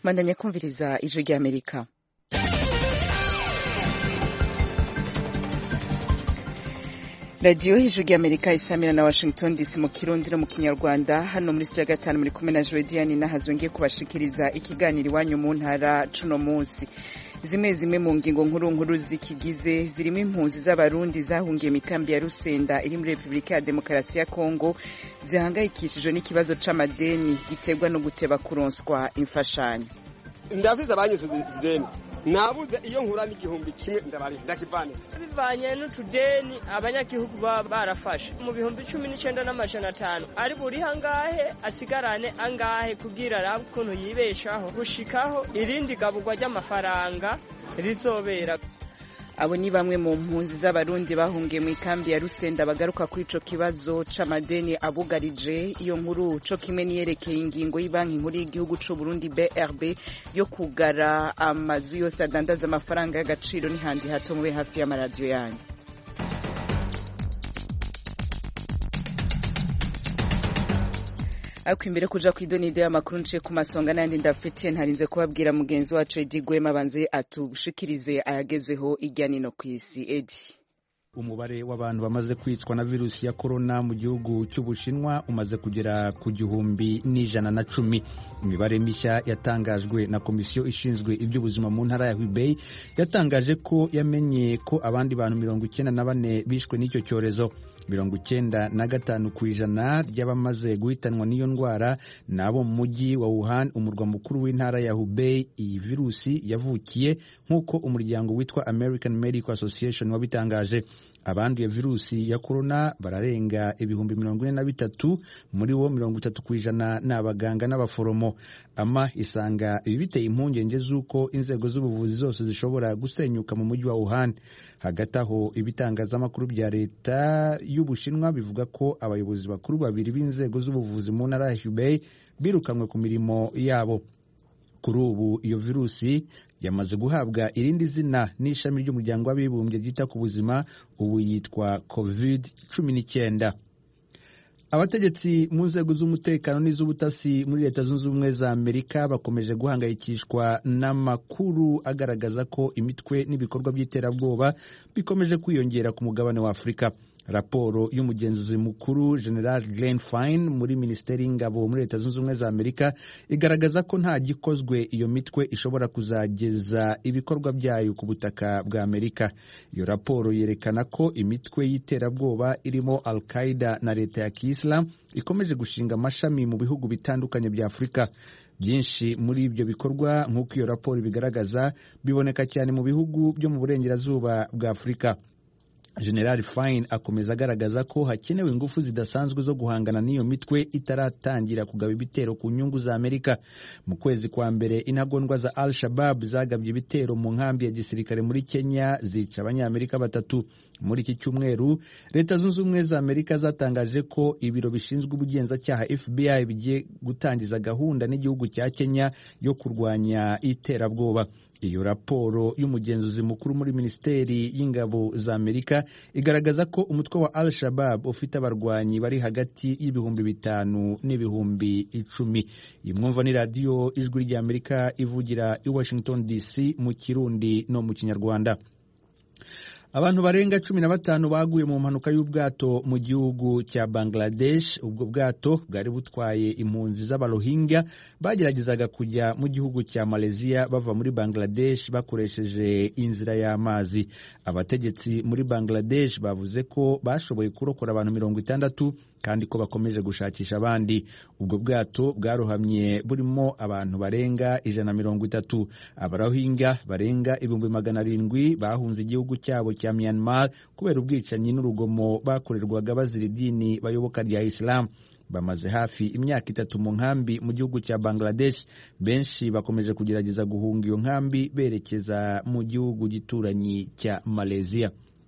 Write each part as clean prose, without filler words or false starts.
Mandanya kumviriza ijwi ry'Amerika. Radio ijwi ry'Amerika isamira na Washington DC mu Kirundi no mu Kinyarwanda. Hano muri studio ya 5 muri kumwe na Jodiane nahazongiye kubashikiriza ikiganiro iwanyu mu ntara cuno munsi. Zimwe mu ngingo nkuru zikigize zirimo impunzi z'abarundi zahungiye mikambi ya Rusenda iri muri Republika ya Demokarasi ya Kongo zihangayikishijwe n'ikibazo c'amadeni giterwa no guteba kuronswa imfashanyo. Ndaviza abanyisubiza ideni nabuze iyo nkura n'igihumbi kimwe ndabari ndakivana bivanye n'utudeni abanyagihugu barafashe mu bihumbi 19,500 ari buri hangahe asigarane angahe kugira arabe ukuntu yibeshaho gushikaho irindi gabugwa ry'amafaranga rizobera. Abo ni bamwe mu mpunzi z'abarundi bahungiye mu ikambi ya Rusenda bagaruka kuri ico kibazo c'amadeni abugarije iyo nkuru co kimwe niyerekeye ingingo y'Ibanki Nkuru y'Igihugu c'u Burundi BRB yo kugara amazu yose adandaza amafaranga y'agaciro n'ihandi hato mube hafi y'amaradiyo yanyu. Ariko imbere kuja kw'idonide y'amakuru nce ku masonga nandi ndafitiye ntarinze kubabwira mugenzi wacu Edi Gwema banze atushikirize ayagezweho ijyanye no kw'isi. Edi. Umubare w'abantu bamaze kwicwa na virusi ya corona mu gihugu cy'Ubushinwa umaze kugera ku 110. Imibare mishya yatangajwe na komisiyo ishinzwe iby'ubuzima mu ntara ya Hubei yatangaje ko yamenye ko abandi bantu 94 bishwe n'icyo cyorezo. 95% ry'abamaze guhitanwa n'iyo ndwara nabo mu mujyi wa Wuhan, umurwa mukuru w'intara ya Hubei. Iyi virusi yavukiye nk'uko umuryango witwa American Medical Association wabitangaje. Abanduye virusi ya corona bararenga 43,000, muri bo 30% n'abaganga n'abaforomo. Ama isanga ibi biteye impungenge z'uko inzego z'ubuvuzi zose zishobora gusenyuka mu mujyi wa Wuhan. Hagati aho ibitangazamakuru bya leta y'Ubushinwa bivuga ko abayobozi bakuru babiri b'inzego z'ubuvuzi mu ntara ya Hubei birukanwe ku mirimo yabo. Kuri ubu iyo virusi yamaze guhabwa irindi zina n'ishami ry'umuryango w'abibumbye ryita ku buzima, ubu yitwa COVID-19. Abategetsi mu nzego z'umutekano n'iz'ubutasi muri Leta Zunze Ubumwe za Amerika bakomeje guhangayikishwa n'amakuru agaragaza ko imitwe n'ibikorwa by'iterabwoba bikomeje kwiyongera ku mugabane wa Afurika. Raporo y'umugenzuzi mukuru General Glenn Fine muri Minisiteri y'Ingabo muri Leta Zunze Ubumwe za Amerika igaragaza ko nta gikozwe iyo mitwe ishobora kuzageza ibikorwa byayo ku butaka bwa Amerika. Iyo raporo yerekana ko imitwe y'iterabwoba irimo Al-Qaeda na Leta ya Kiyisilamu ikomeje gushinga amashami mu bihugu bitandukanye bya Afurika. Byinshi muri ibyo bikorwa nk'uko iyo raporo bigaragaza biboneka cyane mu bihugu byo mu burengerazuba bwa Afurika. General Fine akomeza agaragaza ko hakenewe ingufu zidasanzwe zo guhangana n'iyo mitwe itaratangira kugaba ibitero ku nyungu za Amerika. Mu kwezi kwa mbere intagondwa za Al-Shabaab zagabye ibitero mu nkambi ya gisirikare muri Kenya zica abanyamerika 3. Muri iki cyumweru Leta Zunze Ubumwe za Amerika zatangaje ko ibiro bishinzwe ubugenzacyaha FBI bigiye gutangiza gahunda n'igihugu cya Kenya yo kurwanya iterabwoba. Iyo raporo y'umugenzuzi mukuru muri Minisiteri y'Ingabo za Amerika igaragaza ko umutwe wa Al-Shabaab ufite abarwanyi bari hagati y'ibihumbi 5 n'ibihumbi 10. Imwumva ni radio ijwi ry'Amerika ivugira i Washington DC mu Kirundi no mu Kinyarwanda. Abantu barenga 15 baguye mu mpanuka y'ubwato mu gihugu cya Bangladesh. Ubwo bwato bwari butwaye impunzi z'Abarohingya bageragezaga kujya mu gihugu cya Malaysia bava muri Bangladesh bakoresheje inzira y'amazi. Abategetsi muri Bangladesh bavuze ko bashoboye kurokora abantu 60 kandi ko bakomeje gushakisha abandi. Ubwo bwato bwarohamye burimo abantu barenga 130. Abarohingya barenga 700,000 bahunze igihugu cyabo cya Myanmar kubera ubwicanyi n'urugomo bakorerwaga bazira idini bayoboka rya Islam. Bamaze hafi imyaka 3 mu nkambi mu gihugu cya Bangladesh. Benshi bakomeje kugerageza guhunga iyo nkambi berekeza mu gihugu gituranyi cya Malaysia.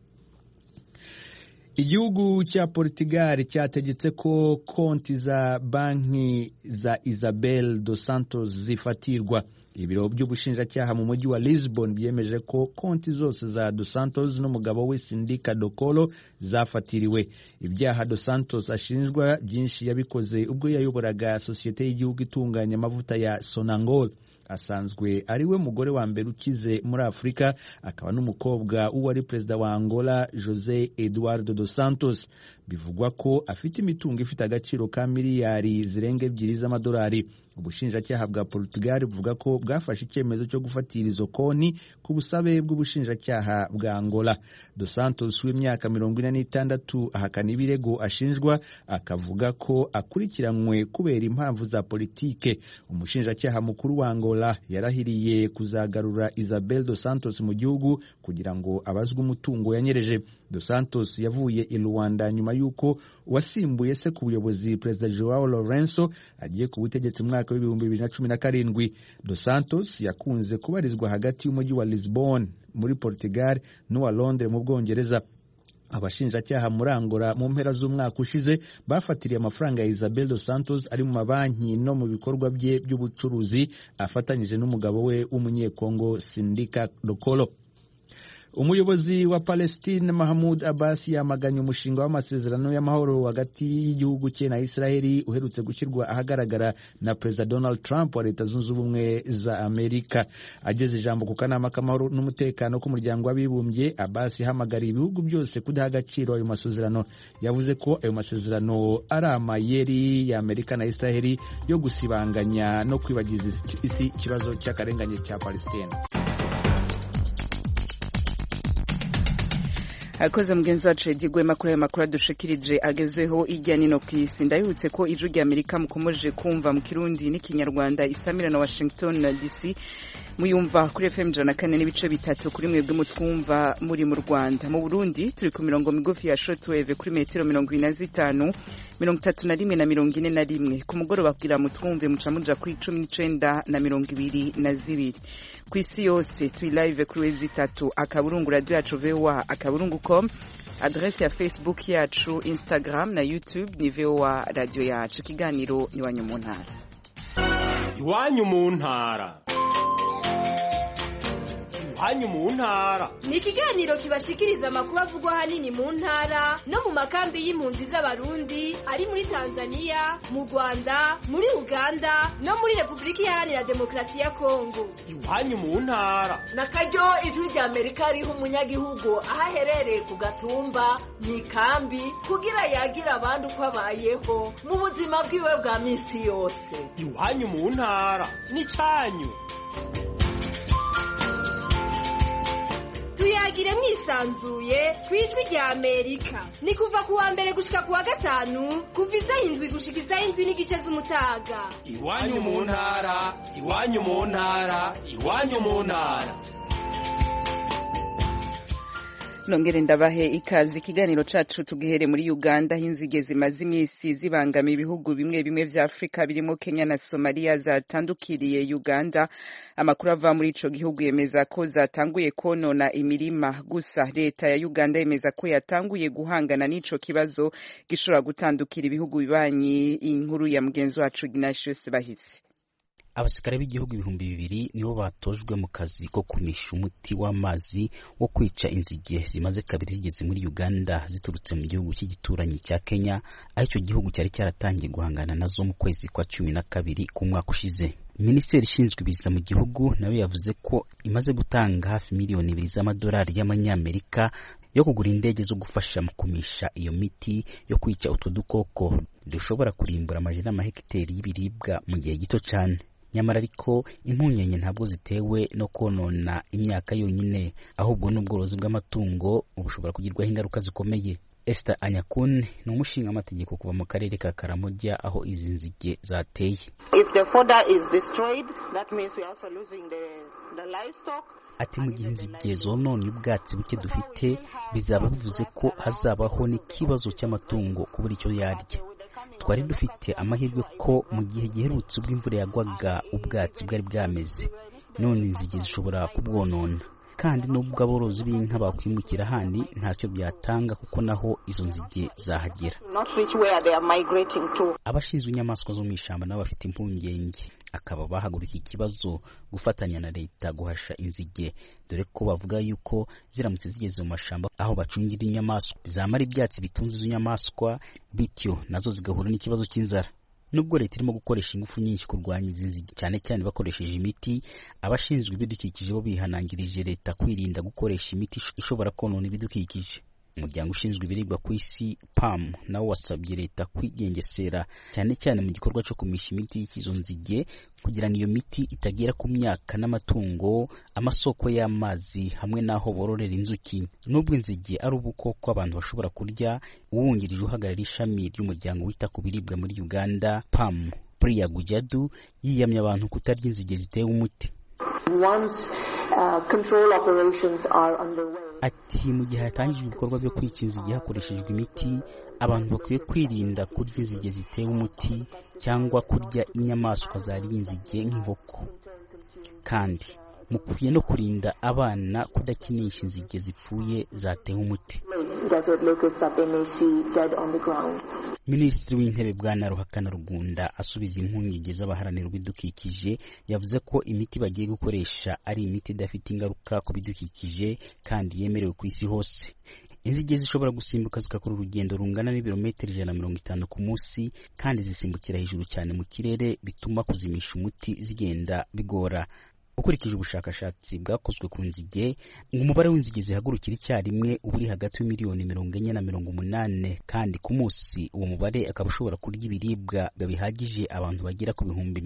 Igihugu cya Portugal cyategetse ko konti za banki za Isabel dos Santos zifatirwa. Ibiro by'ubushinjacyaha mu mujyi wa Lisbon byemeje ko konti zose za Dos Santos n'umugabo we Sindica Dokolo zafatiriwe. Ibyaha Dos Santos ashinjwa byinshi yabikoze ubwo yayoboraga sosiyete y'igihugu itunganya amavuta ya Sonangol. asanzwe ari we mugore wa mbere ukize muri Afurika, akaba n'umukobwa w'uwari perezida wa Angola José Eduardo dos Santos. Bivugwa ko afite imitungo ifite agaciro ka miliyari zirenga 2 z'amadolari. Ubushinjacyaha bwa Portugal buvuga ko bwafashe icyemezo cyo gufatira izo konti ku busabe bw'ubushinjacyaha bwa Angola. Dos Santos w'imyaka 46 ahakana ibirego ashinjwa, akavuga ko akurikiranywe kubera impamvu za politike. Umushinjacyaha mukuru wa Angola yarahiriye kuzagarura Isabel dos Santos mu gihugu kugira ngo abazwe umutungo yanyereje. Dos Santos yavuye i Luanda nyuma yuko wasimbuye se ku buyobozi Perezida Joao Lourenço agiye ku butegetsi mu mwaka wa 2017. Dos Santos yakunze kubarizwa hagati y'umujyi wa Lisbon muri Portugal n'uwa Londres mu Bwongereza. Abashinjacyaha muri Angola mu mpera z'umwaka ushize bafatiriye amafaranga ya Isabel dos Santos ari mu mabanki no mu bikorwa bye by'ubucuruzi afatanyije n'umugabo we w'umunyekongo Sindika Dokolo. Umuyobozi wa Palestine Mahmoud Abbas yamaganye umushinga w'amasezerano y'amahoro hagati y'igihugu cye na Israeli uherutse gushyirwa ahagaragara na Perezida Donald Trump wa Leta Zunze Ubumwe za Amerika. Ageze ijambo ku kanama k'amahoro n'umutekano k'umuryango w'abibumbye, Abbas yahamagariye ibihugu byose kudaha agaciro ayo masezerano. Yavuze ko ayo masezerano ari amayeri ya Amerika na Israeli yo gusibanganya no kwibagiza isi ikibazo cy'akarengane cya Palestine. Akoze mugenzi wacu Edigwe makuru ya makuru dushikirije agezweho ijya nino kwisi. Ndayibutse ko ijwi rya Amerika mukomeje kumva mu Kirundi n'ikinyarwanda isamira na Washington DC muyumva kuri FM 104.3 kuri mwebwe mutwumva muri mu Rwanda. Mu Burundi turi ku mirongo migufi ya shortwave kuri metero 25 31 na 41. Ku mugoroba kugira mutwumve muca muja kuri 19 na 22. Ku isi yose turi live kuri wezi 3 akaburungu radio yacu VOA akaburungu.com, adresse ya Facebook yacu, Instagram na YouTube ni VOA radio yacu. Kiganiro ni Iwanyu mu Ntara. Iwanyu mu Ntara. Iwanyu mu Ntara ni ikiganiro kibashikiriza amakuru avugwa hanini mu ntara no mu makambi y'impunzi z'abarundi ari muri Tanzania, mu Rwanda, muri Uganda no muri Republika Iharanira Demokarasi ya Kongo. Iwanyu mu Ntara nakaryo ijwi rya Amerika riha umunyagihugu ahaherereye ku gatumba mu ikambi kugira yagira abandi uko abayeho mu buzima bwiwe bwa minsi yose. Iwanyu mu Ntara ni cyanyu. Tuyagire mwisanzuye kwijwi rya Amerika. Ni kuva kuwa mbere gushika kuwa gatanu kuva isaha 7 gushika isaha 7 n'igice z'umutaga. Iwanyu mu Ntara, iwanyu mu Ntara, iwanyu mu Ntara. Nongere ndabahe ikazi. Ikiganiro cacu tugihere muri Uganda, hinzige zimaze imisi zibangamiye ibihugu bimwe bimwe vya Afrika birimo Kenya na Somalia zatandukiriye Uganda. Amakuru ava muri ico gihugu yemeza ko zatanguye konona imirima, gusa leta ya Uganda yemeza ko yatanguye guhangana n'ico kibazo gishobora gutandukira ibihugu bibanyi. Inkuru ya mugenzi wacu Ignatius Bahisi. Abasirikare b'igihugu 200 nibo batojwe mu kazi ko kumisha umuti w'amazi wo kwica inzige zimaze kabiri zigeze muri Uganda ziturutse mu gihugu cy'igituranyi cya Kenya, aho icyo gihugu cyari cyaratangiye guhangana nazo mu kwezi kwa 12 ku mwaka ushize. Minisiteri ishinzwe ibiza mu gihugu nawe yavuze ko imaze gutanga hafi miliyoni 2 z'amadolari y'amanyamerika yo kugura indege zo gufasha mu kumisha iyo miti yo kwica utwo dukoko dushobora kurimbura amajana y'amahegiteri y'ibiribwa mu gihe gito cyane. Nyamara ariko impunyenye ntabwo zitewe no konona imyaka yonyine, ahubwo n'ubworozi bw'amatungo ubushobora kugirwaho ingaruka zikomeye. Esther Anyakun ni umushinga amategeko kuva mu karere ka Karamoja aho izi nzige zateye. If the fodder is destroyed, that means we are also losing the livestock. Ati mu gihe inzige zonona ubwatsi buke dufite bizaba bivuze ko hazabaho n'ikibazo cy'amatungo kubura icyo yarya. Twari dufite amahirwe ko mu gihe giherutse ubw'imvura yagwaga ubwatsi bwari bwameze, none inzige zishobora kubwonona. Kandi nubwo aborozi b'inka bakwimukira handi ntacyo byatanga kuko naho izo nzige zahagera. Abashinzwe inyamaswa zo mu ishyamba nabo bafite impungenge, akaba bahagurukiye ikibazo gufatanya na leta guhasha inzige, dore ko bavuga yuko ziramutse zigeze mu mashamba aho bacungira inyamaswa zamara ibyatsi bitunze izo nyamaswa, bityo nazo zigahura n'ikibazo cy'inzara. nubwo leta irimo gukoresha ingufu nyinshi kurwanya izi nzige cyane cyane bakoresheje imiti, abashinzwe ibidukikije bo bihanangirije leta kwirinda gukoresha imiti ishobora konona ibidukikije. Umuryango ushinzwe ibiribwa ku isi PAM nawo wasabye leta kwigengesera cyane cyane mu gikorwa cyo kumisha imiti y'izo nzige kugira ngo iyo miti itagera ku myaka n'amatungo, amasoko y'amazi hamwe n'aho bororera inzuki. Nubwo inzige ari ubukoko abantu bashobora kurya, uwungirije uhagarariye ishami ry'umuryango wita ku biribwa muri Uganda PAM Priya Gujadu yiyamye abantu kutarya inzige zitewe umuti. Control operations are underway. Ati mu gihe hatangijwe ibikorwa byo kwica inzige hakoreshejwe imiti, abantu bakwiye kwirinda kurya inzige zitewe umuti cyangwa kurya inyamaswa zariye inzige nk'inkoko. Kandi mukwiye no kurinda abana kudakinisha inzige zipfuye zatewe umuti. Minisitiri w'intebe Bwana Ruhakana Rugunda asubiza impungenge z'abaharanira ibidukikije, yavuze ko imiti bagiye gukoresha ari imiti idafite ingaruka ku bidukikije kandi yemerewe ku isi hose. Inzige zishobora gusimbuka zigakora urugendo rungana n'ibirometero 150 ku munsi kandi zisimbukira hejuru cyane mu kirere, bituma kuzimisha umuti zigenda bigora. Ukurikije ubushakashatsi bwakozwe ku nzige, umubare w'inzige zihagurukira icyarimwe uri hagati y'imiliyoni 40 na 80, kandi ku munsi uwo mubare akaba ushobora kurya ibiribwa bihagije abantu bagera ku bihumbi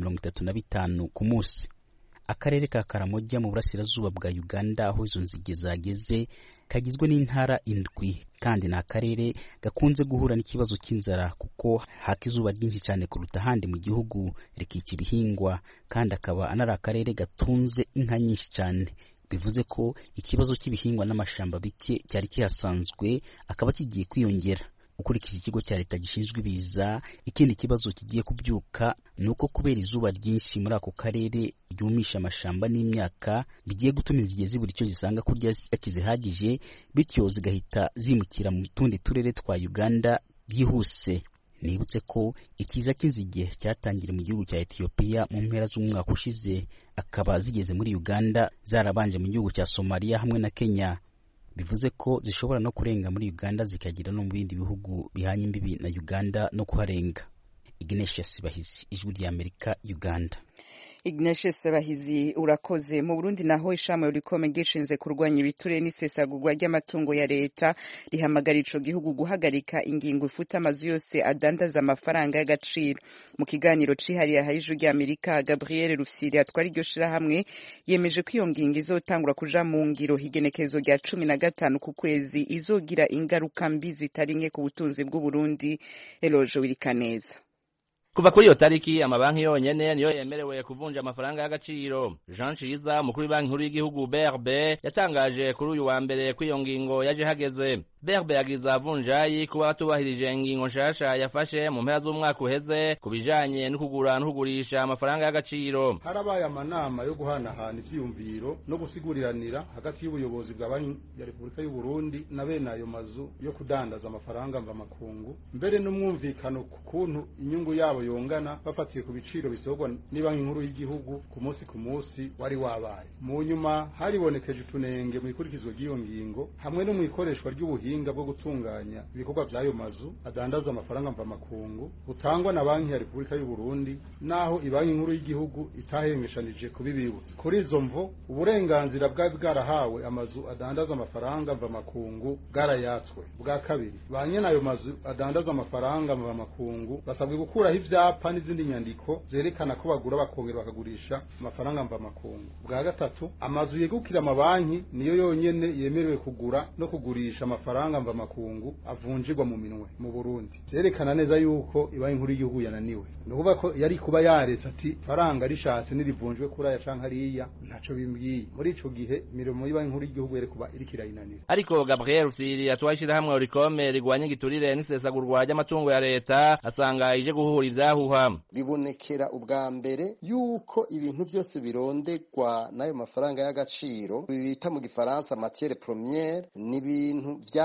35 ku munsi. Akarere ka Karamoja mu burasirazuba bwa Uganda aho izo nzige zageze kagizwe n'intara 7 kandi ni akarere gakunze guhura n'ikibazo cy'inzara kuko haka izuba ryinshi cyane kuruta ahandi mu gihugu rikica ibihingwa, kandi akaba anari akarere gatunze inka nyinshi cyane. Bivuze ko ikibazo cy'ibihingwa n'amashamba bike cyari kihasanzwe akaba kigiye kwiyongera. Ukurikije ikigo cya leta gishinzwe ibiza, ikindi kibazo kigiye kubyuka nuko kubera izuba ryinshi muri ako karere ryumisha amashamba n'imyaka bigiye gutuma inzige zibura icyo zisanga kurya kizihagije, bityo zigahita zimukira mu tundi turere twa Uganda byihuse. Nibutse ko ikiza cy'inzige cyatangiriye mu gihugu cya Ethiopia mu mpera z'umwaka ushize, akaba zigeze muri Uganda zarabanje mu gihugu cya Somalia hamwe na Kenya. Bivuze ko zishobora no kurenga muri Uganda zikagira no mu bindi bihugu bihanye imbibi na Uganda no kuharenga. Ignatius Bahizi, Ijwi ry'Amerika, Uganda. Ignatius Bahizi urakoze. Mu Burundi naho ishami rikome gishinze kurwanya ibiture n'isesagurwa ry'amatungo ya leta rihamagara ico gihugu guhagarika ingingo ifuta amazu yose adandaza amafaranga y'agaciro. Mu kiganiro cihariye Ijwi ry'Amerika, Gabriel Rufyiri atwara iryo shirahamwe yemeje ko iyo ngingo izotangura kuja mu ngiro higenekezo rya 15 ku kwezi, izogira ingaruka mbi zitari nke ku butunzi bw'u Burundi. Elojo Wirikaneza. Kuva kuri iyo tariki amabanki yonyene niyo yemerewe kuvunja amafaranga y'agaciro. Jean Ciza, umukuru w'Banki Nkuru y'Igihugu BRB, yatangaje kuri uyu wa mbere ko iyo ngingo yaje hageze. BRB yagiza avunjayi kuba batubahirije ingingo nshasha yafashe mu mpera z'umwaka uheze kubijanye no kugura no kugurisha amafaranga y'agaciro. Harabaye amanama yo guhanahana ivyiyumviro no gusiguriranira hagati y'ubuyobozi bwa Banki ya Repubulika y'u Burundi na bene ayo mazu yo kudandaza amafaranga mva makungu, mbere n'umwumvikano ku kuntu inyungu yabo yongana bafatiye ku biciro bisogwa ni Banki Nkuru y'Igihugu ku munsi wari wabaye. Mu nyuma haribonekeje utunenge mu ikurikizwa ry'iyo ngingo hamwe no mu ikoreshwa ry'ubuhinga bwo gutunganya ibikorwa by'ayo mazu adandaza amafaranga mva makungu butangwa na Banki ya Repubulika y'u Burundi naho Banki Nkuru y'Igihugu itahengeshanije kubibibutsa. Kuri izo mvo uburenganzira bwarahawe amazu adandaza amafaranga mva makungu bwarayatswe. Bwa kabiri, banye nayo mazu adandaza amafaranga mva makungu basabwe gukuraho ivyapa n'izindi nyandiko zerekana ko bagura bakongera bakagurisha amafaranga mva makungu. Bwa gatatu, amazu yegukira amabanki niyo yonyene yemerewe kugura no kugurisha amafaranga mva makungu avunjirwa mu minwe mu Burundi. Zerekana neza yuko Banki Nkuru y'Igihugu yananiwe. Nukuvuga ko yari kuba yaretse ati faranga rishatse nirivunjwe kuri aya canke hariya ntaco bimbwiye. Muri ico gihe imirimo y'Banki Nkuru y'Igihugu yari kuba iriko irayinanira. Ariko Gabriel Rufyiri atwashira hamwe urikome rigwanya igiturire n'isesagurwa ry'amatungo ya leta asanga ije guhura ivyahuha. Bibonekera ubwa mbere yuko ibintu byose birondegwa n'ayo mafaranga y'agaciro bita mu gifaransa matière première ni ibintu vya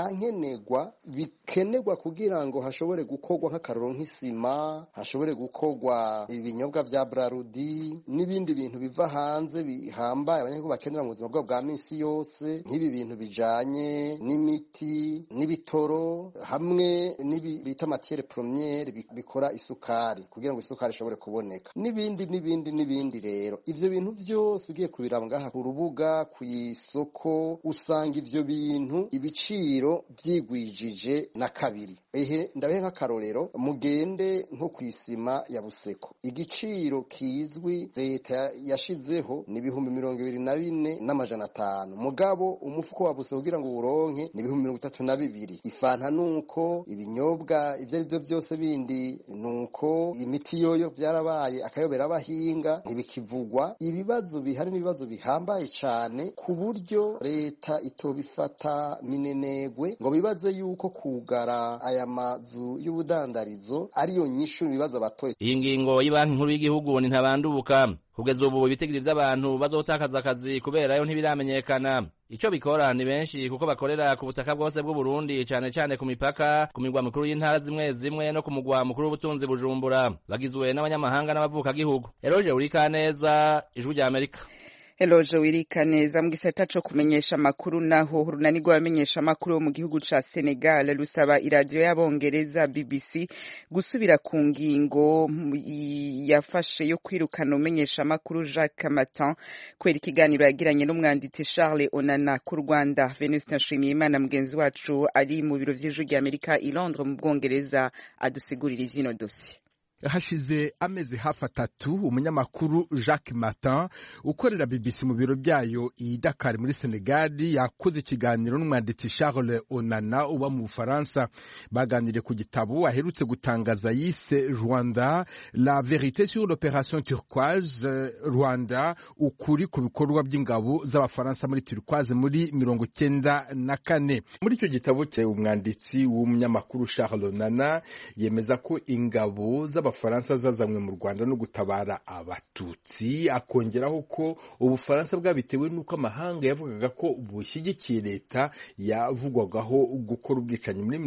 vyankenerwa bikenerwa kugira ngo hashobore gukorwa nk'akaroro nk'isima, hashobore gukorwa ibinyobwa vya Brarudi n'ibindi bintu biva hanze bihambaye abanyagihugu bakenera mu buzima bwabo bwa minsi yose, nk'ibi bintu bijanye n'imiti n'ibitoro hamwe bita matière première bikora isukari kugira ngo isukari ishobore kuboneka n'ibindi rero ivyo bintu vyose ugiye kubiraba ngaha ku rubuga ku isoko usanga ivyo bintu ibiciro vyigwijije na kabiri. Ndabehe nk'akarorero mugende nko kw'isima ya Buseko igiciro kizwi leta yashizeho ni 24,500 mugabo umufuko wa Buseko kugira ngo uronke ni 32,000. Ifanta nuko ibinyobwa ivyo ari byo byose bindi nuko imiti yoyo byarabaye akayobera abahinga ntibikivugwa. Ibibazo bihari n'ibibazo bihambaye cyane ku buryo leta itobifata minenegwe ngo bibaze yuko kugara aya mazu y'ubudandarizo ariyo nyishu ibibazo batoye. Iyi ngingo y'Ibanki Nkuru y'Igihugu ni ntabandubuka kugeza ubu ibitigiri by'abantu bazotakaza akazi kubera yo ntibiramenyekana. Ico bikora ni benshi kuko bakorera ku butaka bwose bw'u Burundi cyane cyane ku mipaka, ku migwa mikuru y'intara zimwe no ku mugwa mukuru w'ubutunzi Bujumbura, bagizwe n'abanyamahanga n'abavuka gihugu. Eroje Urikaneza, Ijwi rya Amerika. Eloje Wirikaneza mu gisata co kumenyesha makuru naho urunani rw'abamenyesha makuru mu gihugu ca Senegal rusaba iradio y'abongereza BBC gusubira ku ngingo yafashe yo kwirukana umenyesha makuru Jacques Matin kwera ikiganiro yagiranye n'umwanditsi Charles Onana ku Rwanda. Venuste Nshimiyimana mugenzi wacu ari mu biro vy'Ijwi rya Amerika i Londres mu Bwongereza adusigurira ivyino dossier. Hashize amezi hafi 3 umunyamakuru Jacques Matin ukorera BBC mu biro byayo i Dakar muri Senegal yakoze ikiganiro n'umwanditsi Charles Onana uba mu Bufaransa. Baganiriye ku gitabo aherutse gutangaza yise Rwanda la vérité sur l'opération turquoise, Rwanda ukuri ku bikorwa by'ingabo z'abafaransa muri turquoise muri 1994. Muri icyo gitabo cye umwanditsi w'umunyamakuru Charles Onana yemeza ko ingabo z'abafaransa zazanywe mu Rwanda no gutabara abatutsi, akongeraho ko ubufaransa bwabitewe nuko amahanga yavugaga ko bushyigikiye leta yavugwagaho gukora ubwicanyi muri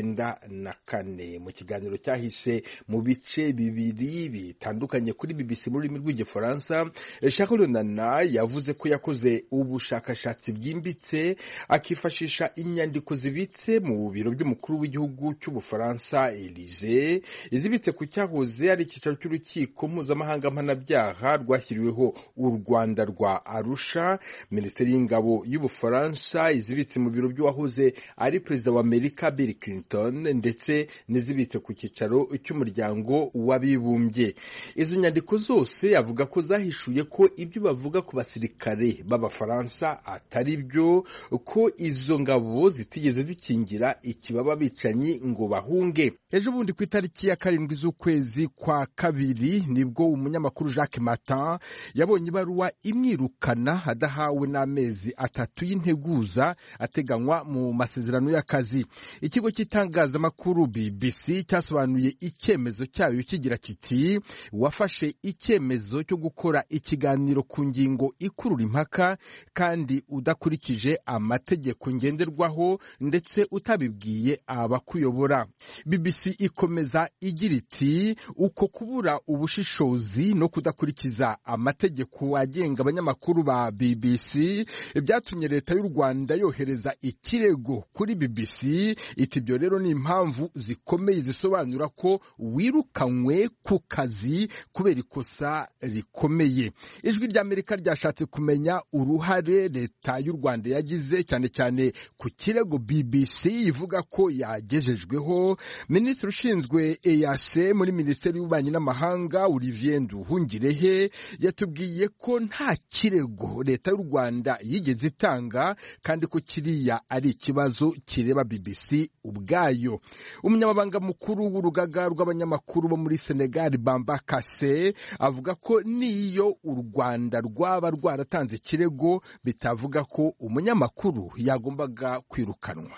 1994. Mu kiganiro cyahise mu bice bibiri bitandukanye kuri BBC mu rurimi rw'igifaransa, Charles Onana yavuze ko yakoze ubushakashatsi bwimbitse akifashisha inyandiko zibitse mu biro by'umukuru w'igihugu cy'Ubufaransa Élysée, izibitse ku cyahoze ari icyicaro cy'urukiko mpuzamahanga mpanabyaha rwashyiriweho u Rwanda rwa Arusha, Minisiteri y'Ingabo y'Ubufaransa, izibitse mu biro by'uwahoze ari perezida wa Amerika Bill Clinton, ndetse n'izibitse ku cyicaro cy'umuryango w'abibumbye. Izo nyandiko zose avuga ko zahishuye ko ibyo bavuga ku basirikare b'Abafaransa atari byo, ko izo ngabo zitigeze zikingira ikibaba bicanyi ngo bahunge. Ejo bundi ku itariki ya 7 z'ukwezi kwa kabiri nibwo umunyamakuru Jacques Matin yabonye ibaruwa imwirukana adahawe n'amezi 3 y'integuza ateganywa mu masezerano y'akazi. Ikigo cy'itangazamakuru BBC cyasobanuye icyemezo cyayo kigira kiti wafashe icyemezo cyo gukora ikiganiro ku ngingo ikurura impaka kandi udakurikije amategeko ngenderwaho ndetse utabibwiye abakuyobora. BBC ikomeza igira iti uko kubura ubushishozi no kudakurikiza amategeko agenga abanyamakuru ba BBC byatumye leta y'u Rwanda yohereza ikirego kuri BBC. Iti byo rero ni impamvu zikomeye zisobanura ko wirukanywe ku kazi kubera ikosa rikomeye. Ijwi rya Amerika ryashatse kumenya uruhare leta y'u Rwanda yagize cyane cyane ku kirego BBC ivuga ko yagejejweho. Minisitiri ushinzwe EAC muri Minisiteri y'Ububanyi n'Amahanga Olivier Nduhungirehe yatubwiye ko nta kirego leta y'u Rwanda yigeze itanga kandi ko kiriya ari ikibazo kireba BBC ubwayo. Umunyamabanga mukuru w'urugaga rw'abanyamakuru bo muri Senegal Bamba Kassé avuga ko niyo u Rwanda rwaba rwaratanze ikirego bitavuga ko umunyamakuru yagombaga kwirukanwa.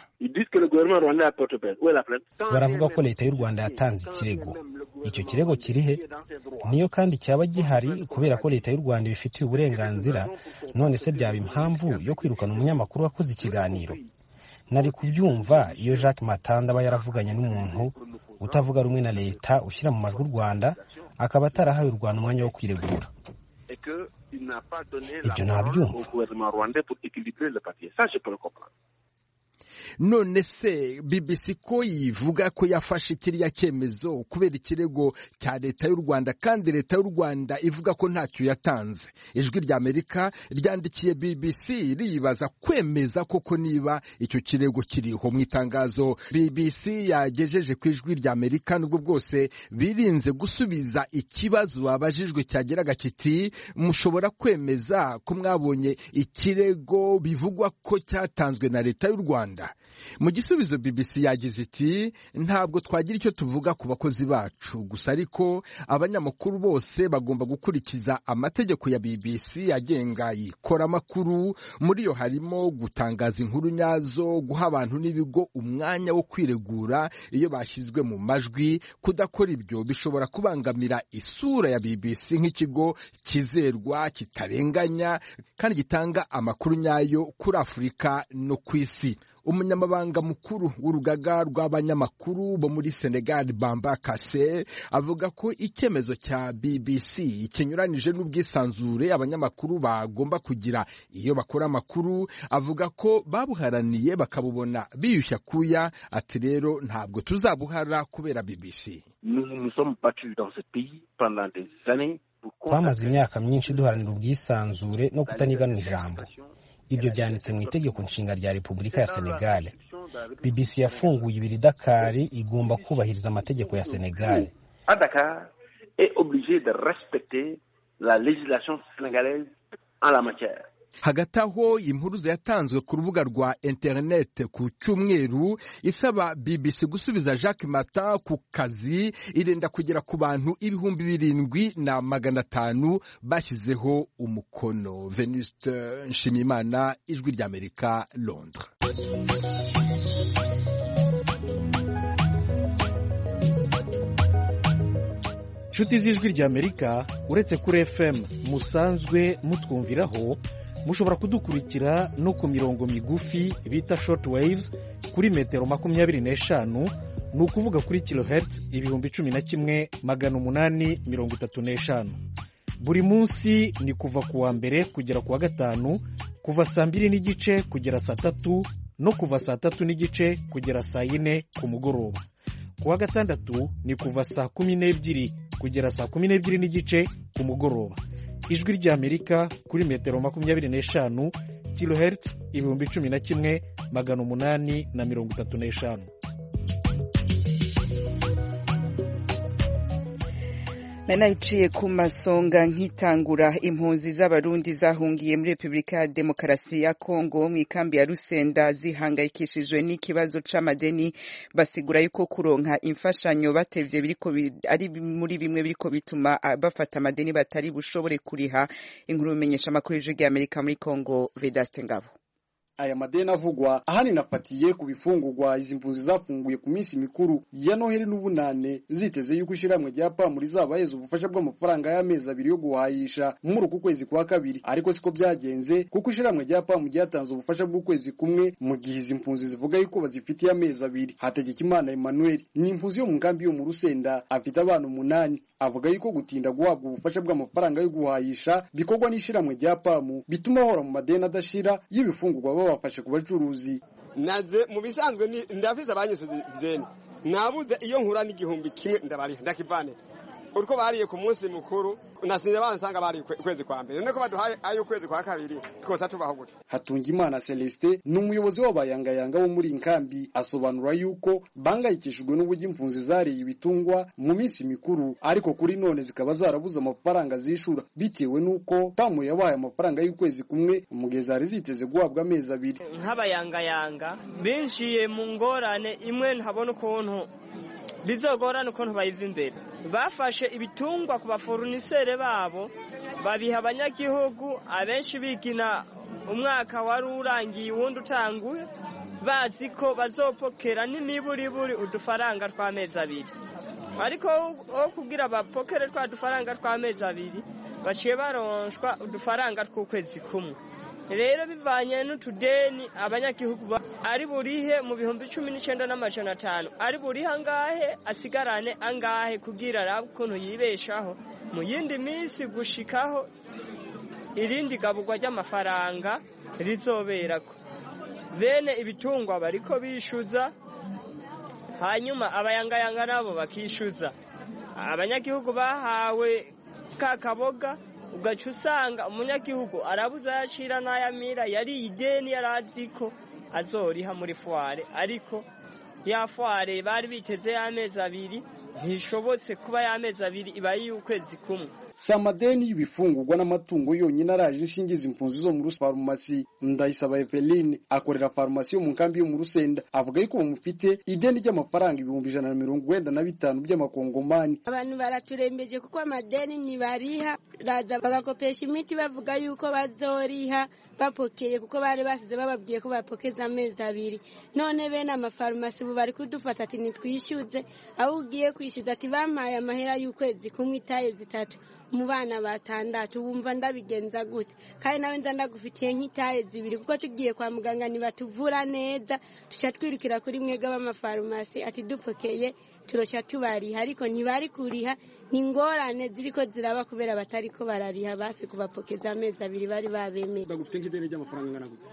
Baravuga ko leta y'u Rwanda yatanze ikirego. Icyo kirego kirihe? Niyo kandi cyaba gihari kubera ko leta y'u Rwanda bifitiye uburenganzira, none se byaba impamvu yo kwirukana umunyamakuru wakoze ikiganiro? nari kubyumva iyo Jacques Matanda aba yaravuganye n'umuntu utavuga rumwe na leta ushyira mu majwi u Rwanda akaba atarahaye u Rwanda umwanya wo kwiregura. Ibyo nabyumva. None se BBC ko yivuga ko yafashe kiriya cyemezo kubera ikirego cya leta y'u Rwanda, kandi leta y'u Rwanda ivuga ko ntacyo yatanze. Ijwi rya Amerika ryandikiye BBC riyibaza kwemeza koko niba icyo kirego kiriho. Mu itangazo BBC yagejeje ku ijwi rya Amerika nubwo bwose birinze gusubiza ikibazo babajijwe cyageraga kiti mushobora kwemeza ko mwabonye ikirego bivugwa ko cyatanzwe na leta y'u Rwanda. Mu gisubizo BBC yagize iti ntabwo twagira icyo tuvuga ku bakozi bacu gusa, ariko abanyamakuru bose bagomba gukurikiza amategeko ya BBC agenga ikora amakuru. Muri yo harimo gutangaza inkuru nyazo, guha abantu n'ibigo umwanya wo kwiregura iyo bashyizwe mu majwi. Kudakora ibyo bishobora kubangamira isura ya BBC nk'ikigo kizerwa, kitarenganya kandi gitanga amakuru nyayo kuri Afurika no ku isi. Umunyamabanga mukuru w'urugaga rw'abanyamakuru bo muri Senegal, Bamba Kassé, avuga ko icyemezo cya BBC kinyuranije n'ubwisanzure abanyamakuru bagomba kugira iyo bakora amakuru. Avuga ko babuharaniye bakabubona biyushya kuya, ati rero ntabwo tuzabuhara kubera BBC. Twamaze imyaka myinshi duharanira ubwisanzure no kutaniganwa ijambo. Ibyo byanditse mu itegeko nshinga rya Repubulika ya Senegal. BBC yafunguye ibiri Dakar, igomba kubahiriza amategeko ya Senegal. Dakar est obligé de respecter la législation sénégalaise en la matière. Hagati aho impuruza yatanzwe ku rubuga rwa internet ku cyumweru isaba BBC gusubiza Jacques Mata ku kazi irenda kugera ku bantu 7,500 bashyizeho umukono. Venuste Nshimiyimana, Ijwi rya Amerika, Londres. Nshuti z'Ijwi rya Amerika, uretse kuri FM musanzwe mutwumviraho, mushobora kudukurikira no ku mirongo migufi bita short waves kuri metero 25, ni ukuvuga kuri kilohertz 11,835. Buri munsi ni kuva ku wa mbere kugera ku wa gatanu, kuva saa 2:30 kugera saa 3 no kuva saa 3:30 kugera saa 4 ku mugoroba. Ku wa gatandatu ni kuva saa 12 kugera saa 12:30 ku mugoroba. Ijwi rya Amerika kuri metero 25 kilohertz 11,835. Nanayiciye ku masonga nkitangura, impunzi z'abarundi zahungiye muri Repubulika ya Demokarasi ya Kongo mu ikambi ya Rusenda zihangayikishijwe n'ikibazo c'amadeni, basigura yuko kuronka imfashanyo batevye biriko ari muri bimwe biriko bituma bafata amadeni batari bushobore kuriha. Inkuru bimenyesha amakuru y'Ijwi rya Amerika muri Kongo, Vedaste Ngabo. Aya madeni avugwa ahani nafatiye ku bifungurwa izi mpunzi zafunguye ku minsi mikuru ya Noheli n'Ubunane, ziteze yuko ishiramwe rya PAM rizabahereza ubufasha bw'amafaranga y'amezi 2 yo guhayisha muri uku kwezi kwa kabiri. Ariko siko byagenze, kuko ishiramwe rya PAM ryatanze ubufasha bw'ukwezi kumwe mu gihe izi mpunzi zivuga yuko bazifitiye amezi 2. Hategekimana Emmanuel ni impunzi yo mu nkambi yo mu Rusenda, afite abana 8. Avuga yuko gutinda guhabwa ubufasha bw'amafaranga yo guhayisha bikorwa n'ishiramwe rya PAM bituma hora mu madeni adashira y'ibifungurwa bafashe ku bacuruzi. Naze mu bisanzwe ndafise abanyisuze ideni, nabuze iyo nkura n'igihumbi kimwe ndabari ndakivane uriko bariye ku munsi mukuru, nasinze bansanga bari kwezi kwa mbere, niko baduhaye ayo kwezi kwa kabiri kosa tubaho gute. Hatungimana Celestin n'umuyobozi w'abayangayanga bo muri inkambi, asobanura yuko bangayikishijwe n'uburyo impunzi zariye ibitungwa mu minsi mikuru, ariko kuri none zikaba zarabuze amafaranga zishura bitewe nuko PAM yabaye amafaranga y'ukwezi kumwe mu gihe zari ziteze guhabwa amezi 2. Nk'abayangayanga binshiye mu ngorane imwe, ntabona ukuntu bizogorana ukuntu bayiva imbere. Bafashe ibitungwa ku baforunisere babo babiha abanyagihugu, abenshi bigina umwaka wari urangiye uwundi utanguye, bazi ko bazopokera n'imiburiburi udufaranga tw'amezi 2. Ariko aho kugira bapokere twa dufaranga tw'amezi 2 baciye baronshwa udufaranga tw'ukwezi kumwe. Rero bivanye n'utudeni abanyagihugu ari burihe mu bihumbi 19,500 ari burihe angahe asigarane angahe kugira arabe ukuntu yibeshaho mu yindi minsi gushikaho irindi gaburwa ry'amafaranga rizoberako. Bene ibitungwa bariko bishuza, hanyuma abayangayanga nabo bakishuza. Abanyagihugu bahawe kakaboga, ugaca usanga umunyagihugu arabuza yacira n'ayamira, yari ideni yaraziko azoriha muri foire, ariko ya foire bari biteze y'amezi 2 ntishobotse kuba y'amezi 2 ibaye y'ukwezi kumwe. Samadeni y'ibifungurwa n'amatungo yonyine araje inshingiza impunzi zo muri farumasi. Ndayisaba Eveline akorera farumasi yo mu nkambi yo mu Rusenda, avuga yuko bamufite ideni ry'amafaranga 195 by'amakongomani. Abantu baraturembeje kuko amadeni ntibariha, raza bagakopesha imiti bavuga yuko bazoriha bapokeye kuko bari basize bababwiye ko bapokeza amezi 2. None bene amafarumasi ubu bari kudufata ati nitwishyuze, aho ugiye kwishyuza ati bampaye amahera y'ukwezi kumwe itaye 3 mu bana 6, wumva ndabigenza gute? Kandi nawe nza ndagufitiye nk'itaye 2 kuko tugiye kwa muganga nibatuvura neza, tusha twirukira kuri mwega b'amafarumasi ati dupokeye turosha tubariha, ariko ntibari kuriha. Ningorane ziriko ziraba kubera batariko barariha basi kubapokeza amezi 2 bari babemeye. Ndagufite nk'ideni ry'amafaranga ngana gute?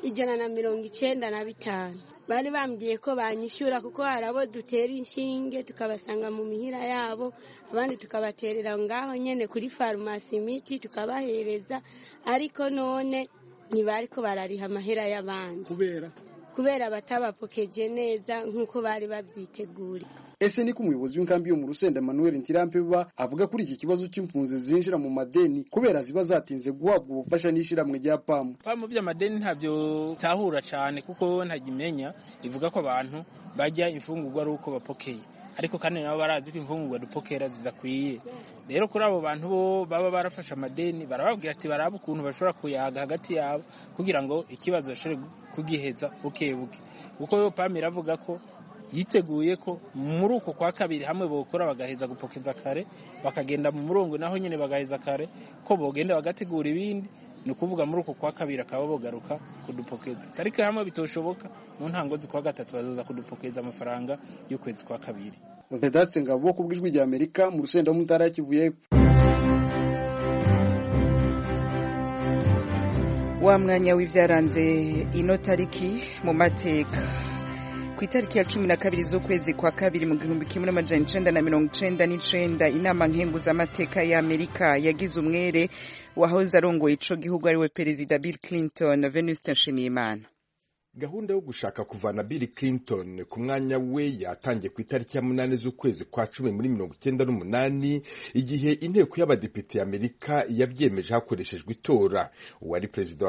195. Bari bambwiye ko banyishura kuko harabo dutera inshinge tukabasanga mu mihira yabo, abandi tukabaterera ngaho nyene kuri farumasi imiti tukabahereza, ariko none ntibariko barariha amahera y'abandi kubera batabapokeje neza nk'uko bari babyitegura. Ese niko umuyobozi w'inkambi yo mu Rusenda Emmanuel Ntirampeba avuga kuri iki kibazo cy'impunzi zinjira mu madeni kubera ziba zatinze guhabwa ubufasha n'ishiramwe rya PAM. PAM by'amadeni ntabyo tahura cyane kuko ntagimenya ivuga ko abantu bajya imfungurwa ari uko bapokeye, ariko kandi nabo barazi ko imfungurwa dupokera zidakwiye. Rero kuri abo bantu bo baba barafasha amadeni barababwira ati baraba ukuntu bashobora kuyaga hagati yabo kugira ngo ikibazo bashobore kugiheza bukebuke, kuko PAM iravuga ko yiteguye ko muri uko kwa kabiri hamwe bokora bagaheza gupokeza kare bakagenda mu murongo, naho nyene bagaheza kare ko bogenda bagategura ibindi, ni ukuvuga muri uko kwa kabiri akaba bogaruka kudupokeza. Tariki hamwe bitoshoboka mu ntango z'ukwa 3 bazoza kudupokeza amafaranga y'ukwezi kwa kabiri. Vedatse Ngabo kubwijwi rya Amerika mu Rusenda mu ntara ya Kivu y'Epfo. Wa mwanya w'ivyaranze ino tariki mu mateka. Ku itariki ya 12 z'ukwezi kwa kabiri mu 1999 inama nkenguzamateka ya Amerika yagize umwere wahoze arongoye ico gihugu ariwe Perezida Bill Clinton. Venuste Nshimiyimana. Gahunda yo gushaka kuvana Bill Clinton ku mwanya we yatangiye ku itariki ya 8 z'ukwezi kwa 10 muri 1998 igihe inteko y'abadepite ya Amerika yabyemeje hakoreshejwe itora. Uwari perezida wa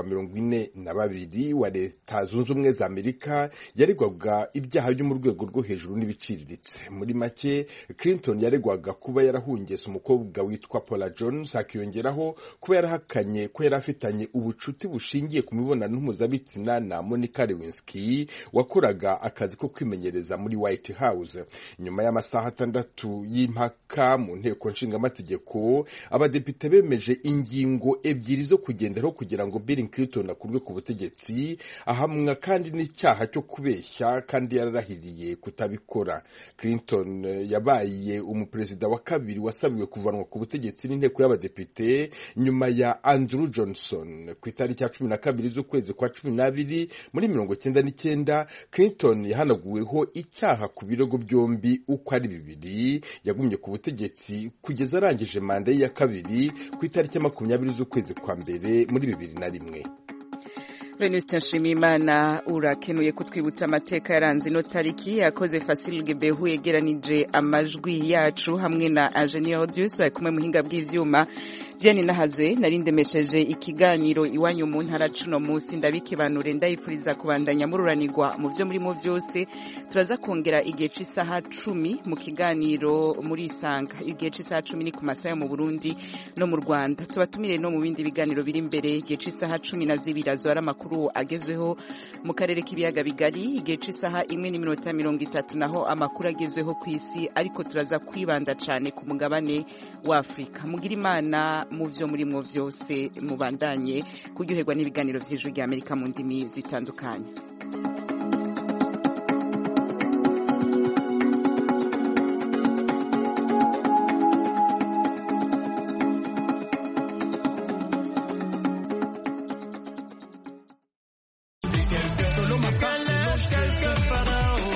42 wa Leta Zunze Ubumwe za Amerika yaregwaga ibyaha byo mu rwego rwo hejuru n'ibiciriritse. Muri make Clinton yaregwaga kuba yarahungese umukobwa witwa Paula Jones, akiyongeraho kuba yarahakanye ko yarafitanye ubucuti bushingiye ku mibonano mpuzabitsina na Monica Lewinsky wakoraga akazi ko kwimenyereza muri White House. Nyuma y'amasaha 6 y'impaka mu nteko nshingamategeko, abadepite bemeje ingingo 2 zo kugenderaho kugira ngo Bill Clinton akurwe ku butegetsi, ahamwa kandi n'icyaha cyo kubeshya kandi yararahiriye kutabikora. Clinton yabaye umuperezida wa kabiri wasabiwe kuvanwa ku butegetsi n'inteko y'abadepite nyuma ya Andrew Johnson. Ku itariki ya 12 z'ukwezi kwa 12 muri 1999 Clinton yahanaguweho icyaha ku birego byombi uko ari 2. Yagumye ku butegetsi kugeza arangije manda ye ya kabiri ku itariki ya 20 z'ukwezi kwa mbere muri 2001. Venuste Nshimiyimana urakenuye kutwibutsa amateka yaranze ino tariki. Yakoze Fasil Gebehu yegeranije amajwi yacu hamwe na Engineer Dius bari kumwe muhinga bw'ivyuma. Diane Nahazwe narindemesheje ikiganiro iwanyu mu ntara cuno munsi. Ndabikibanure ndayifuriza kubandanya mururanirwa mu byo muri mu byose. Turaza kongera igihe cy'isaha 10 mu kiganiro muri Isanga. Igihe cy'isaha 10 ni ku masaha mu Burundi no mu Rwanda. Tubatumire no mu bindi biganiro biri imbere. Igihe cy'isaha 12 azora amakuru agezweho mu karere k'ibiyaga bigari. Igihe cy'isaha 1:30 naho amakuru agezweho ku isi, ariko turaza kwibanda cyane ku mugabane wa Afrika. Mugira Imana mu byo muri mwo byose, mubandanye kuryoherwa n'ibiganiro by'Ijwi ry'Amerika mu ndimi zitandukanye.